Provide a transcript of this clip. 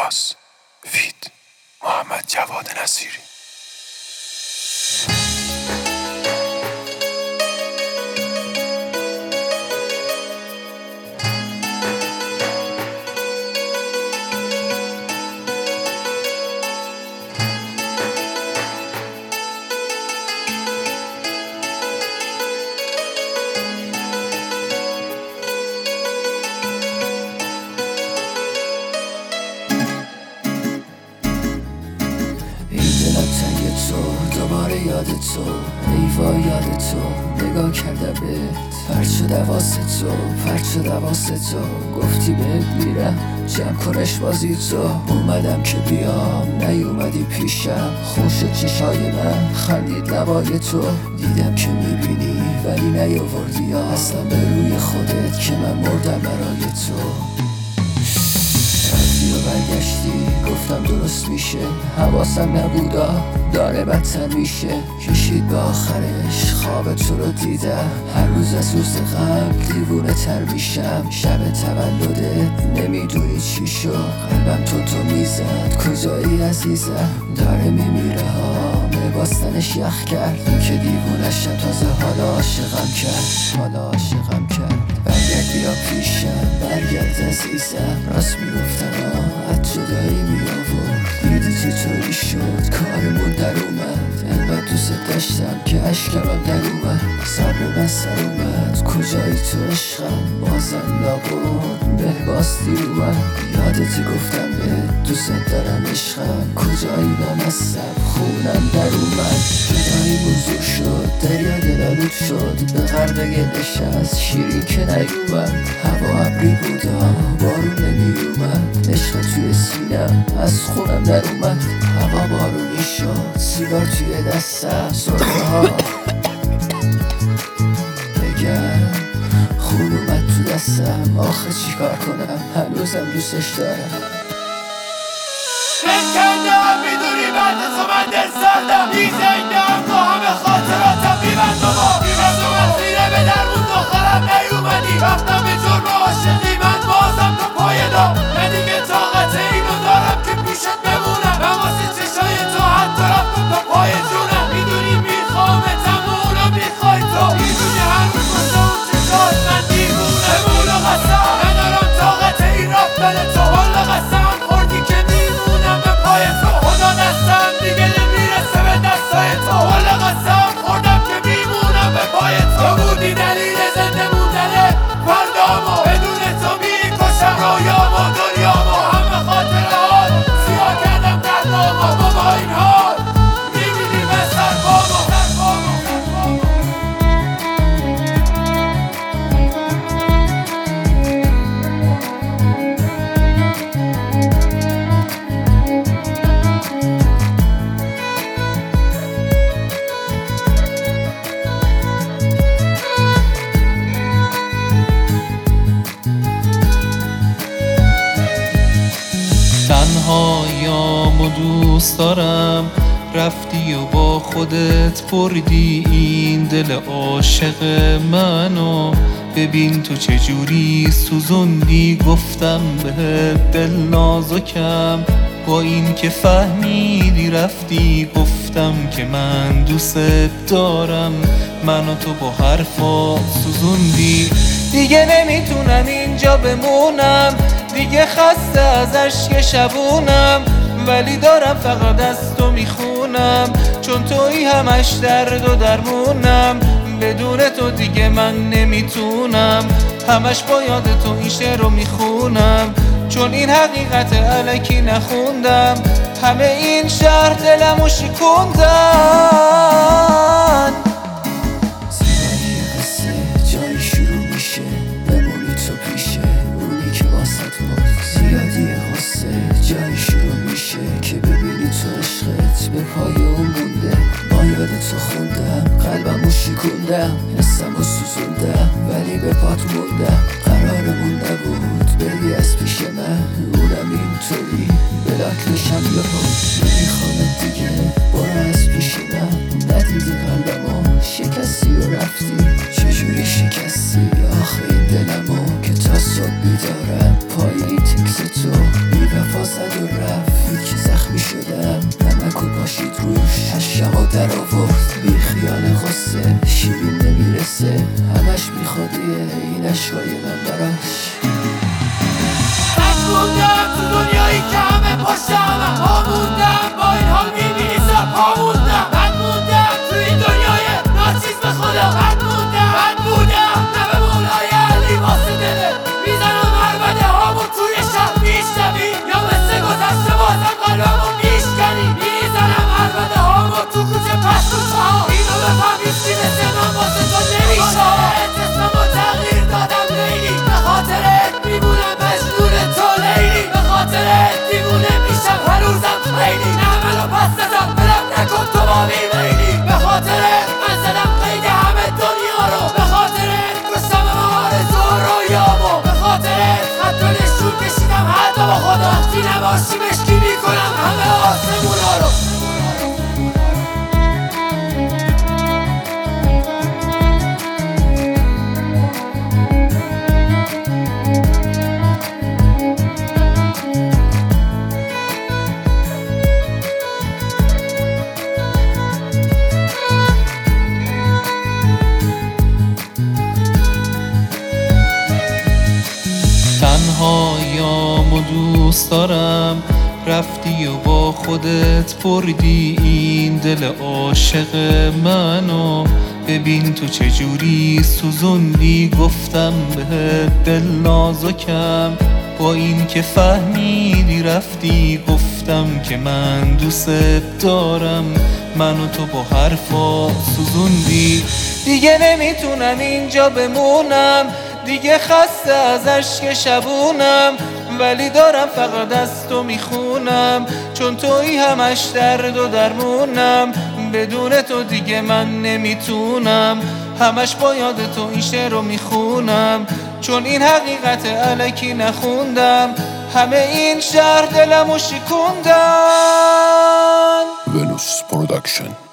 کلاس فیت محمد جواد نصیری. دوباره یاد تو، ایوا یاد تو، نگاه کردم بهت، پرد شد حواس تو، گفتی بهت میرم جمع کنش بازی تو. اومدم که بیام نیومدی پیشم، خوش شد چشای من خندید لبای تو. دیدم که میبینی ولی نیاوردی اصلا به روی خودت که من مردم برای تو. رفتی و برگشتی گفتم درست میشه، حواسم نبودا داره بدتر میشه. کشید به آخرش خواب تو رو دیدم، هر روز از روز قبل دیوونه تر میشم. شب تولدت نمیدونی چی شد، قلبم تو میزد کجایی عزیزم. داره میمیره ها باستنش یخ کرد، که دیوونشم تازه حالا عاشقم کرد. برگرد بیا پیشم، برگرد عزیزم. راست میگفتن از جدایی میآورد، دیدی چطوری شد کارمون در اومد. انقدر دوست داشتم که اشکم در اومد، صبر من سر اومد. کجایی تو عشقم بازم نبود به باستی اومد. یادتی گفتم به دوست دارم عشقم، کجایی نمستم خونم در اومد. جدایی بزرگ شد دریا دلالود شد، به غرق گلش از شیرین که نیومد. هوا ابری بودا بارون نمیومد، عشق توی سینم از خونم در اومد. هوا بارونی شد سیگار توی دستم، سرخه ها بگم خون اومد تو دستم. آخه چی کار کنم هنوزم دوستش دارم. شکندم میدونی بعد تو من دل سردم، میزنگم با همه خاطراتم میبندم از زیره به درمون دخترم نیومدی. رفتم به جرم عاشقی من بازم تو پای دام، من دیگه طاقت اینو دارم که پیشت بمونم. من واسه چشای تو حتی رفتم تا پای جونم. میدونی میخوامتم و اونم میخوای تو، میدونی هر روز واسه اون چشات من دیوونم. به مولا قسم ندارم طاقت این رفتن تو، والا قسم خوردی که میمونم به پای تو. خدا دستم دیگه نمیرسه به دستای تو، والا قسم خوردم که میمونم به پای تو. بودی دلیل زنده موندنه فردامو، بدون تو میکشم رویامو دنیامو. همه خاطرات سیاه کردم قلبامو، با این حال میبینی به سربامو. تنهاییامو دوست دارم، رفتی و با خودت بردی این دل عاشق منو. ببین تو چجوری سوزوندی، گفتم به دل نازکم. با این که فهمیدی رفتی، گفتم که من دوست دارم. منو تو با حرفا سوزوندی، دیگه نمیتونم اینجا بمونم. دیگه خسته از عشق شبونم، ولی دارم فقط از تو میخونم. چون تویی همش درد و درمونم، بدون تو دیگه من نمیتونم. همش با یاد تو این شعر رو میخونم، چون این حقیقت الکی نخوندم. همه این شهر دلمو شکوندن. زیبایی قصه جایی شروع میشه، بمونی تو پیشه اونی که واسط مرد. زیادی قصه جایی شروع میشه، که ببینی تو عشقت به پای اون مونده. با یاد تو خوندم قلبمو شکوندم، حسمو سوزوندم ولی به پات موندم. قرارمون نبود بری از پیش من، اونم اینطوری بلاکلشم یهو. نمیخوامت دیگه برو از پیش من، ندیدی قلبمو شکستی و رفتی. چجوری شکستی آخه این دلمو، که تا صبح بیدارم پای این تکس تو. بی‌وفا زد و رفت میریزه همش بیخودیه این عشقای من براش. من موندم تو دنیایی که همه پشت همه ها موندم با این حال میبینی سرپا موندم. من موندم تو این دنیای ناچیز به خدا. من موندم نه به مولای علی واسه دله میزنم عربده هامون توی شهر میشنوی یا مثل گذشته بازم قلبمون میشکنی. میزنم عربده هامون تو کوچه پشتوچه ها اینو بفهمی چی مثل من واسه تو نمیشه. اسممو تغییر دادم لیلی به خاطرت میمونم مجنون تو لیلی. به خاطرت دیوونه میشم هر روزم خیلی. نه منو پس نزن برم نکن تو با میلی. به خاطرت من زدم قید همه دنیا رو. به خاطرت کشتم آرزو رویامو. به خاطرت حتی نشون کشیدم حتی با خدا وقتی نباشی مشکی میکنم همه آسمونا رو. تنهاییامو دوست دارم رفتی و با خودت بردی این دل عاشق منو. ببین تو چجوری سوزوندی گفتم بهت دل نازکم. با این که فهمیدی رفتی گفتم که من دوست دارم. منو تو با حرفا سوزوندی. دیگه نمیتونم اینجا بمونم دیگه خسته از عشق شبونم. ولی دارم فقط از تو میخونم چون تویی همش درد و درمونم. بدون تو دیگه من نمیتونم همش با یاد تو این شعر رو میخونم چون این حقیقت الکی نخوندم. همه این شهر دلمو شکوندن. ونوس پروداکشن.